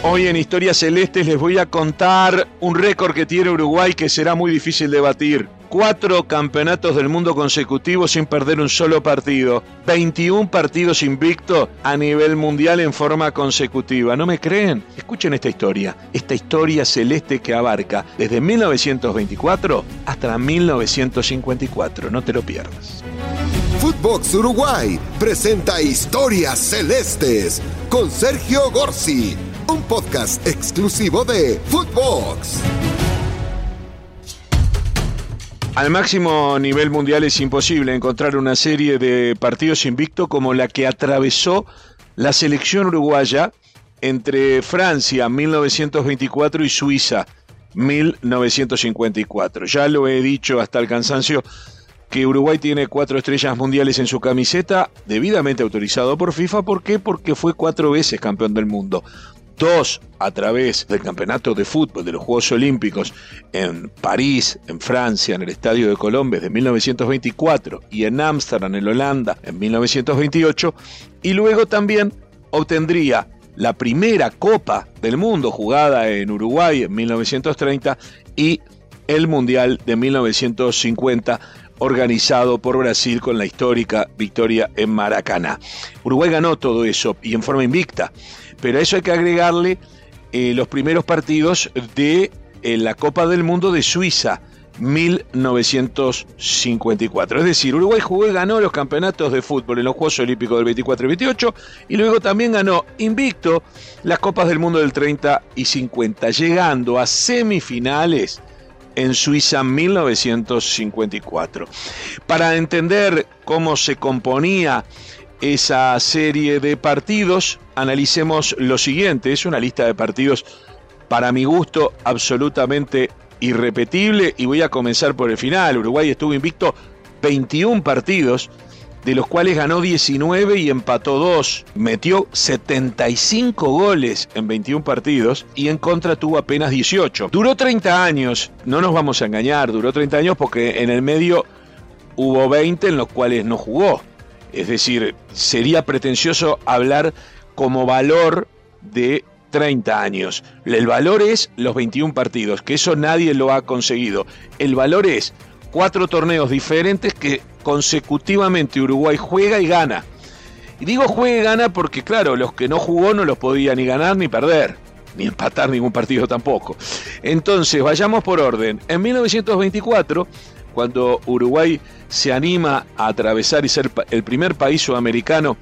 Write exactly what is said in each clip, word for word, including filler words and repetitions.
Hoy en Historias Celestes les voy a contar un récord que tiene Uruguay que será muy difícil de batir. Cuatro campeonatos del mundo consecutivos sin perder un solo partido. veintiún partidos invictos a nivel mundial en forma consecutiva. ¿No me creen? Escuchen esta historia. Esta historia celeste que abarca desde mil novecientos veinticuatro hasta mil novecientos cincuenta y cuatro. No te lo pierdas. Footbox Uruguay presenta Historias Celestes con Sergio Gorsi, un podcast exclusivo de Footbox. Al máximo nivel mundial es imposible encontrar una serie de partidos invictos como la que atravesó la selección uruguaya entre Francia mil novecientos veinticuatro y Suiza mil novecientos cincuenta y cuatro. Ya lo he dicho hasta el cansancio que Uruguay tiene cuatro estrellas mundiales en su camiseta, debidamente autorizado por FIFA. ¿Por qué? Porque fue cuatro veces campeón del mundo. Dos a través del campeonato de fútbol de los Juegos Olímpicos en París, en Francia, en el Estadio de Colombia de mil novecientos veinticuatro y en Ámsterdam, en Holanda, en mil novecientos veintiocho, y luego también obtendría la primera Copa del Mundo jugada en Uruguay en mil novecientos treinta y el Mundial de mil novecientos cincuenta organizado por Brasil con la histórica victoria en Maracaná. Uruguay ganó todo eso y en forma invicta. Pero a eso hay que agregarle eh, los primeros partidos de eh, la Copa del Mundo de Suiza, mil novecientos cincuenta y cuatro. Es decir, Uruguay jugó y ganó los campeonatos de fútbol en los Juegos Olímpicos del veinticuatro y veintiocho, y luego también ganó invicto las Copas del Mundo del treinta y cincuenta, llegando a semifinales en Suiza mil novecientos cincuenta y cuatro. Para entender cómo se componía esa serie de partidos, analicemos lo siguiente. Es una lista de partidos, para mi gusto, absolutamente irrepetible, y voy a comenzar por el final. Uruguay estuvo invicto veintiún partidos, de los cuales ganó diecinueve y empató dos. Metió setenta y cinco goles en veintiún partidos y en contra tuvo apenas dieciocho. Duró treinta años, no nos vamos a engañar, duró treinta años porque en el medio hubo veinte en los cuales no jugó. Es decir, sería pretencioso hablar como valor de treinta años. El valor es los veintiún partidos, que eso nadie lo ha conseguido. El valor es cuatro torneos diferentes que consecutivamente Uruguay juega y gana. Y digo juega y gana porque, claro, los que no jugó no los podía ni ganar ni perder, ni empatar ningún partido tampoco. Entonces, vayamos por orden. En mil novecientos veinticuatro, cuando Uruguay se anima a atravesar y ser el primer país sudamericano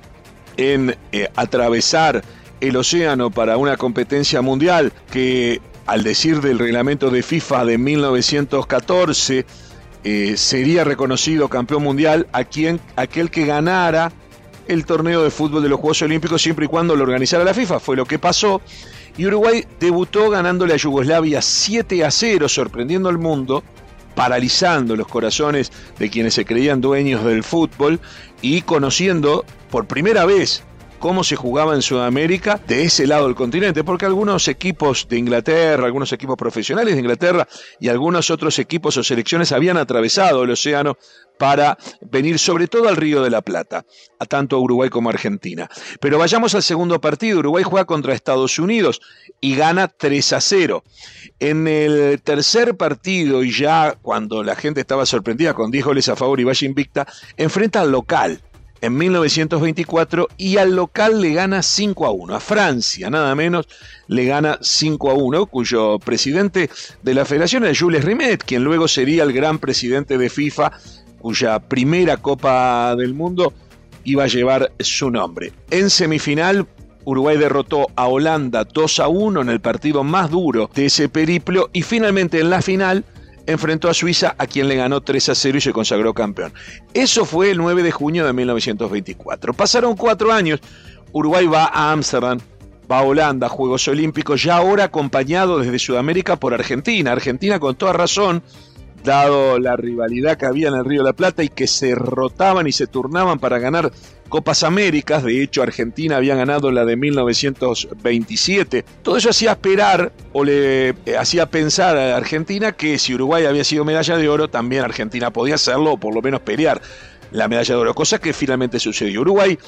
en eh, atravesar el océano para una competencia mundial que, al decir del reglamento de FIFA de mil novecientos catorce, eh, sería reconocido campeón mundial a quien, aquel que ganara el torneo de fútbol de los Juegos Olímpicos siempre y cuando lo organizara la FIFA. Fue lo que pasó, y Uruguay debutó ganándole a Yugoslavia siete a cero, sorprendiendo al mundo, paralizando los corazones de quienes se creían dueños del fútbol y conociendo por primera vez cómo se jugaba en Sudamérica de ese lado del continente, porque algunos equipos de Inglaterra, algunos equipos profesionales de Inglaterra y algunos otros equipos o selecciones habían atravesado el océano para venir sobre todo al Río de la Plata, a tanto Uruguay como Argentina. Pero vayamos al segundo partido. Uruguay juega contra Estados Unidos y gana tres a cero. En el tercer partido, y ya cuando la gente estaba sorprendida con diez goles a favor y vaya invicta, enfrenta al local en mil novecientos veinticuatro y al local le gana cinco a uno. A Francia, nada menos, le gana cinco a uno, cuyo presidente de la federación era Jules Rimet, quien luego sería el gran presidente de FIFA, cuya primera Copa del Mundo iba a llevar su nombre. En semifinal, Uruguay derrotó a Holanda dos a uno en el partido más duro de ese periplo, y finalmente en la final enfrentó a Suiza, a quien le ganó tres a cero y se consagró campeón. Eso fue el nueve de junio de mil novecientos veinticuatro. Pasaron cuatro años, Uruguay va a Ámsterdam, va a Holanda, Juegos Olímpicos, ya ahora acompañado desde Sudamérica por Argentina. Argentina, con toda razón, dado la rivalidad que había en el Río de la Plata y que se rotaban y se turnaban para ganar Copas Américas. De hecho, Argentina había ganado la de mil novecientos veintisiete. Todo eso hacía esperar o le eh, hacía pensar a Argentina que si Uruguay había sido medalla de oro, también Argentina podía hacerlo, o por lo menos pelear la medalla de oro, cosa que finalmente sucedió. Uruguay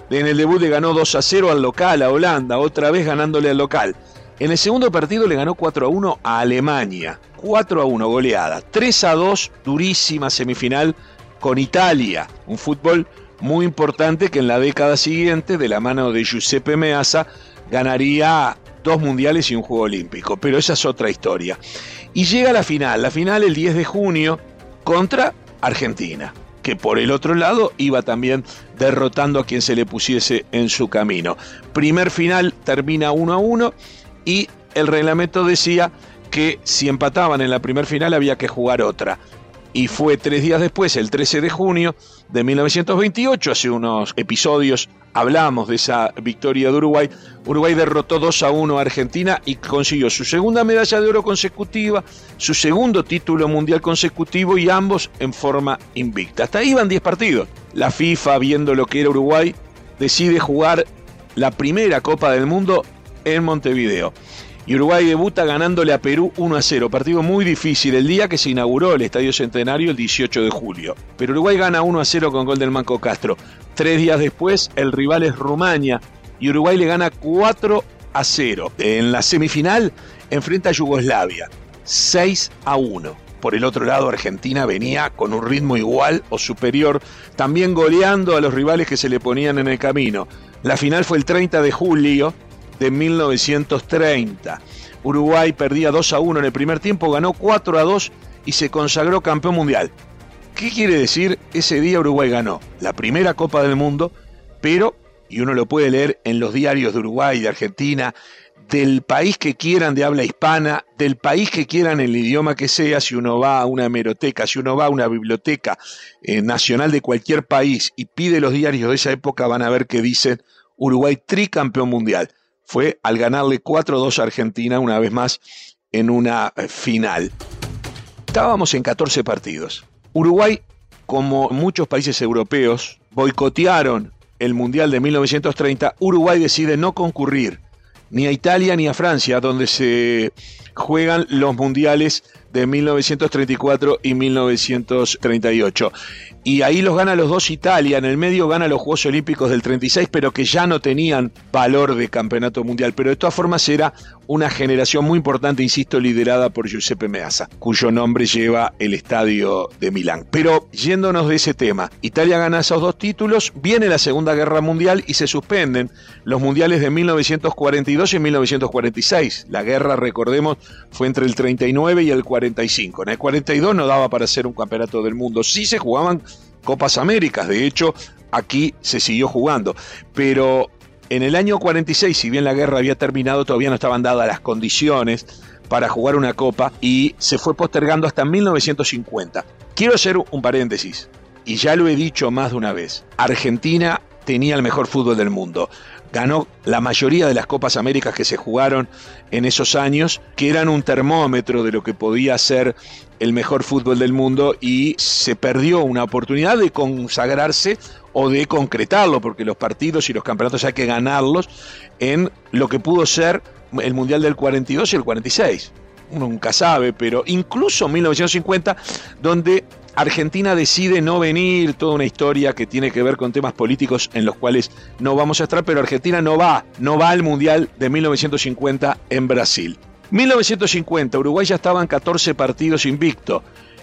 En el debut le ganó dos a cero al local, a Holanda, otra vez ganándole al local. En el segundo partido le ganó cuatro a uno a Alemania, cuatro a uno goleada, tres a dos, durísima semifinal con Italia, un fútbol muy importante que en la década siguiente, de la mano de Giuseppe Meazza, ganaría dos mundiales y un juego olímpico, pero esa es otra historia. Y llega la final, la final el diez de junio contra Argentina, que por el otro lado iba también derrotando a quien se le pusiese en su camino. Primer final termina uno a uno y el reglamento decía que si empataban en la primer final había que jugar otra. Y fue tres días después, el trece de junio de mil novecientos veintiocho, hace unos episodios hablamos de esa victoria de Uruguay. Uruguay derrotó dos a uno a Argentina y consiguió su segunda medalla de oro consecutiva, su segundo título mundial consecutivo y ambos en forma invicta. Hasta ahí iban diez partidos. La FIFA, viendo lo que era Uruguay, decide jugar la primera Copa del Mundo en Montevideo. Y Uruguay debuta ganándole a Perú uno a cero, partido muy difícil, el día que se inauguró el Estadio Centenario el dieciocho de julio. Pero Uruguay gana uno a cero con gol del Manco Castro. Tres días después, el rival es Rumania y Uruguay le gana cuatro a cero. En la semifinal enfrenta a Yugoslavia, seis a uno. Por el otro lado, Argentina venía con un ritmo igual o superior, también goleando a los rivales que se le ponían en el camino. La final fue el treinta de julio de mil novecientos treinta. Uruguay perdía dos a uno en el primer tiempo, ganó cuatro a dos y se consagró campeón mundial. ¿Qué quiere decir? Ese día Uruguay ganó la primera Copa del Mundo, pero, y uno lo puede leer en los diarios de Uruguay, de Argentina, del país que quieran de habla hispana, del país que quieran en el idioma que sea, si uno va a una hemeroteca, si uno va a una biblioteca eh, nacional de cualquier país y pide los diarios de esa época, van a ver que dicen Uruguay tricampeón mundial. Fue al ganarle cuatro a dos a Argentina, una vez más, en una final. Estábamos en catorce partidos. Uruguay, como muchos países europeos, boicotearon el Mundial de mil novecientos treinta. Uruguay decide no concurrir ni a Italia ni a Francia, donde se juegan los mundiales de mil novecientos treinta y cuatro y mil novecientos treinta y ocho. Y ahí los gana los dos Italia, en el medio gana los Juegos Olímpicos del treinta y seis, pero que ya no tenían valor de campeonato mundial. Pero de todas formas era una generación muy importante, insisto, liderada por Giuseppe Meazza, cuyo nombre lleva el estadio de Milán. Pero yéndonos de ese tema, Italia gana esos dos títulos, viene la Segunda Guerra Mundial y se suspenden los mundiales de mil novecientos cuarenta y dos y mil novecientos cuarenta y seis. La guerra, recordemos, fue entre el treinta y nueve y el cuarenta y cinco. En el cuarenta y dos no daba para hacer un campeonato del mundo. Sí se jugaban Copas Américas, de hecho, aquí se siguió jugando. Pero en el año cuarenta y seis, si bien la guerra había terminado, todavía no estaban dadas las condiciones para jugar una copa y se fue postergando hasta mil novecientos cincuenta. Quiero hacer un paréntesis, y ya lo he dicho más de una vez. Argentina tenía el mejor fútbol del mundo. Ganó la mayoría de las Copas Américas que se jugaron en esos años, que eran un termómetro de lo que podía ser el mejor fútbol del mundo, y se perdió una oportunidad de consagrarse o de concretarlo, porque los partidos y los campeonatos hay que ganarlos en lo que pudo ser el Mundial del cuarenta y dos y el cuarenta y seis. Uno nunca sabe, pero incluso mil novecientos cincuenta, donde Argentina decide no venir, toda una historia que tiene que ver con temas políticos en los cuales no vamos a estar, pero Argentina no va, no va al Mundial de mil novecientos cincuenta en Brasil. mil novecientos cincuenta, Uruguay ya estaba en catorce partidos invicto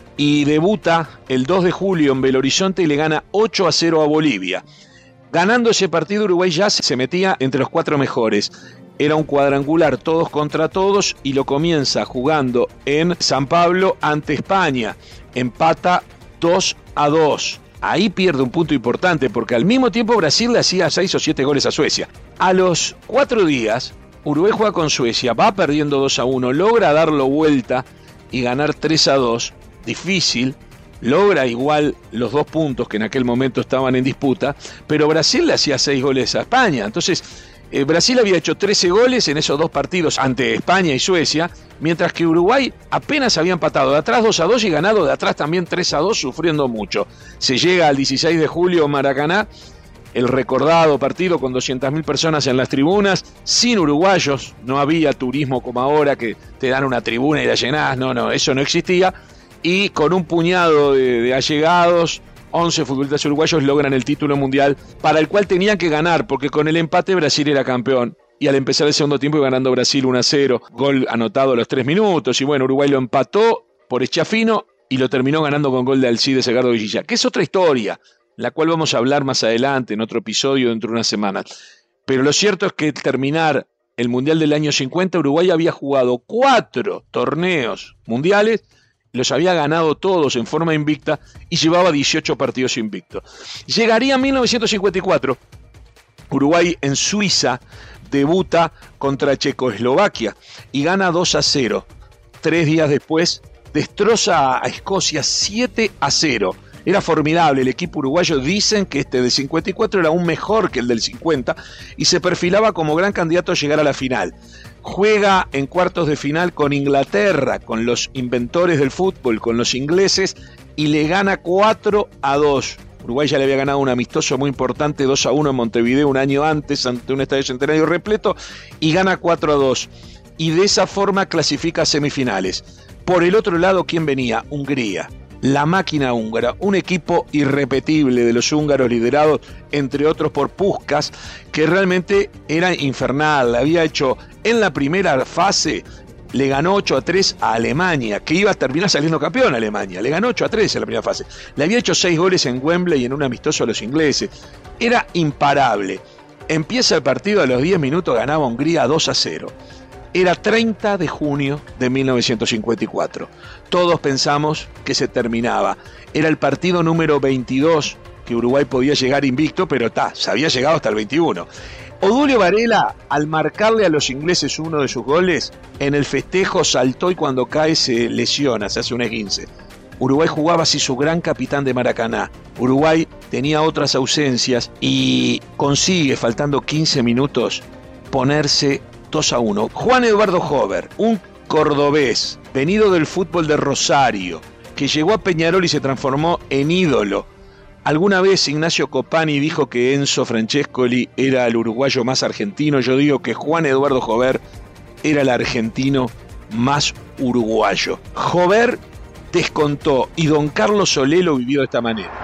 y debuta el dos de julio en Belo Horizonte y le gana ocho a cero a Bolivia. Ganando ese partido, Uruguay ya se metía entre los cuatro mejores. Era un cuadrangular todos contra todos y lo comienza jugando en San Pablo ante España. Empata dos a dos. Ahí pierde un punto importante porque al mismo tiempo Brasil le hacía seis o siete goles a Suecia. A los cuatro días, Uruguay juega con Suecia, va perdiendo dos a uno, logra darlo vuelta y ganar tres a dos. Difícil, logra igual los dos puntos que en aquel momento estaban en disputa, pero Brasil le hacía seis goles a España. Entonces, eh, Brasil había hecho trece goles en esos dos partidos ante España y Suecia, mientras que Uruguay apenas había empatado de atrás dos a dos y ganado de atrás también tres a dos, sufriendo mucho. Se llega al dieciséis de julio, Maracaná, el recordado partido con doscientas mil personas en las tribunas, sin uruguayos, no había turismo como ahora que te dan una tribuna y la llenás, no, no, eso no existía, y con un puñado de, de allegados, once futbolistas uruguayos logran el título mundial, para el cual tenían que ganar, porque con el empate Brasil era campeón. Y al empezar el segundo tiempo ganando Brasil uno a cero, gol anotado a los tres minutos, y bueno, Uruguay lo empató por Schiaffino y lo terminó ganando con gol de Alcides Edgardo Villa, que es otra historia, la cual vamos a hablar más adelante en otro episodio dentro de unas semanas. Pero lo cierto es que al terminar el Mundial del año cincuenta, Uruguay había jugado cuatro torneos mundiales, los había ganado todos en forma invicta y llevaba dieciocho partidos invictos. Llegaría mil novecientos cincuenta y cuatro, Uruguay en Suiza debuta contra Checoslovaquia y gana dos a cero. Tres días después destroza a Escocia siete a cero. Era formidable el equipo uruguayo. Dicen que este del cincuenta y cuatro era aún mejor que el del cincuenta y se perfilaba como gran candidato a llegar a la final. Juega en cuartos de final con Inglaterra, con los inventores del fútbol, con los ingleses, y le gana cuatro a dos. Uruguay ya le había ganado un amistoso muy importante, dos a uno en Montevideo un año antes, ante un estadio centenario repleto, y gana cuatro a dos. Y de esa forma clasifica a semifinales. Por el otro lado, ¿quién venía? Hungría. La máquina húngara, un equipo irrepetible de los húngaros liderados, entre otros por Puskás, que realmente era infernal. Había hecho en la primera fase, le ganó ocho a tres a Alemania, que iba a terminar saliendo campeón a Alemania. Le ganó ocho a tres en la primera fase. Le había hecho seis goles en Wembley y en un amistoso a los ingleses. Era imparable. Empieza el partido, a los diez minutos ganaba Hungría dos a cero. Era treinta de junio de mil novecientos cincuenta y cuatro. Todos pensamos que se terminaba. Era el partido número veintidós, que Uruguay podía llegar invicto, pero ta, se había llegado hasta el veintiuno. Odulio Varela, al marcarle a los ingleses uno de sus goles, en el festejo saltó y cuando cae se lesiona, se hace un esguince. Uruguay jugaba así su gran capitán de Maracaná. Uruguay tenía otras ausencias y consigue, faltando quince minutos, ponerse dos a uno. Juan Eduardo Jover, un cordobés, venido del fútbol de Rosario, que llegó a Peñarol y se transformó en ídolo. Alguna vez Ignacio Copani dijo que Enzo Francescoli era el uruguayo más argentino. Yo digo que Juan Eduardo Jover era el argentino más uruguayo. Jover descontó y don Carlos Solé lo vivió de esta manera.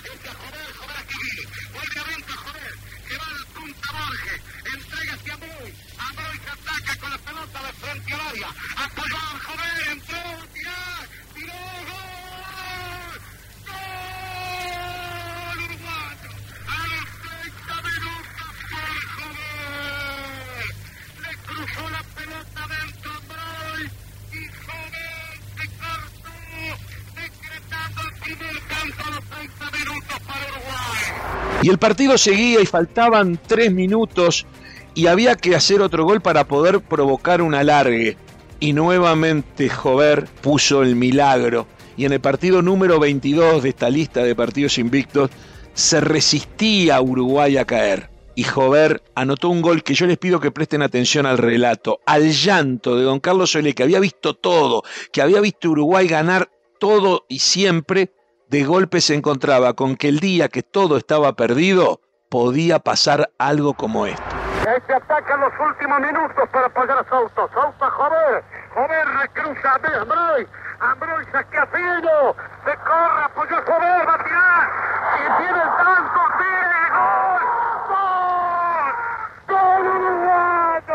Y el partido seguía y faltaban tres minutos y había que hacer otro gol para poder provocar un alargue. Y nuevamente Jover puso el milagro. Y en el partido número veintidós de esta lista de partidos invictos se resistía Uruguay a caer. Y Jover anotó un gol que yo les pido que presten atención al relato, al llanto de don Carlos Solé, que había visto todo, que había visto Uruguay ganar todo y siempre. De golpe se encontraba con que el día que todo estaba perdido, podía pasar algo como esto. Este ataca en los últimos minutos para apoyar a Souto. Souto a Jover. Jover recruza a Ambroy. Ambroy saquea a Fino. Se corre, apoyó a Jover, va a tirar. Y tiene el tanto, tire, gol. ¡Gol! ¡Gol uruguayo!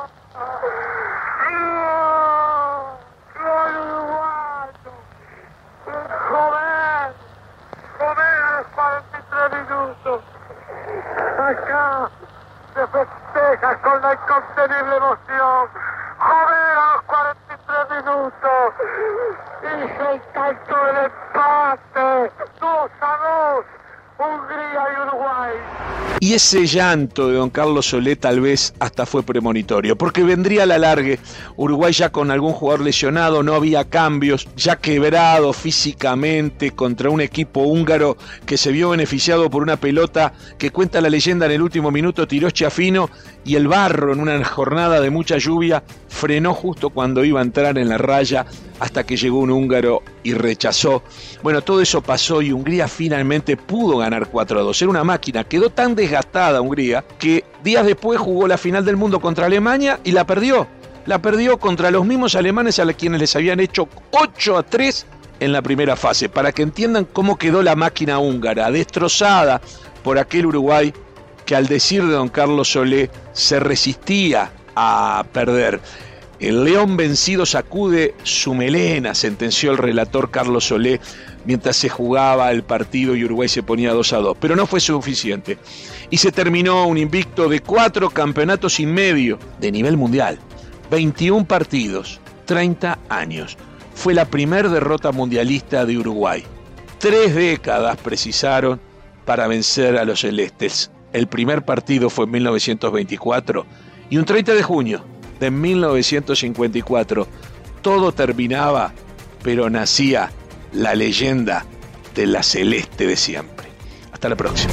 ¡Gol uruguayo! Jover. Jover a los cuarenta y tres minutos. Acá se festeja con la incontenible emoción. Jover a los cuarenta y tres minutos. Hizo el tanto del empate. dos a dos. Hungría y Uruguay. Y ese llanto de don Carlos Solé tal vez hasta fue premonitorio, porque vendría el alargue. Uruguay ya con algún jugador lesionado, no había cambios, ya quebrado físicamente contra un equipo húngaro que se vio beneficiado por una pelota que, cuenta la leyenda, en el último minuto tiró Schiaffino y el barro en una jornada de mucha lluvia frenó justo cuando iba a entrar en la raya, hasta que llegó un húngaro y rechazó. Bueno, todo eso pasó y Hungría finalmente pudo ganar cuatro a dos. Era una máquina, quedó tan desgastada Hungría que días después jugó la final del mundo contra Alemania y la perdió. La perdió contra los mismos alemanes a quienes les habían hecho ocho a tres en la primera fase, para que entiendan cómo quedó la máquina húngara, destrozada por aquel Uruguay que, al decir de don Carlos Solé, se resistía a perder. El león vencido sacude su melena, sentenció el relator Carlos Solé mientras se jugaba el partido y Uruguay se ponía dos a dos. Pero no fue suficiente. Y se terminó un invicto de cuatro campeonatos y medio de nivel mundial. veintiún partidos, treinta años. Fue la primer derrota mundialista de Uruguay. Tres décadas precisaron para vencer a los celestes. El primer partido fue en mil novecientos veinticuatro y un treinta de junio de mil novecientos cincuenta y cuatro todo terminaba, pero nacía la leyenda de la celeste de siempre. Hasta la próxima.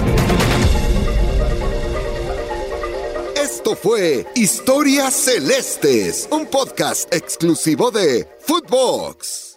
Esto fue Historias Celestes, un podcast exclusivo de Footbox.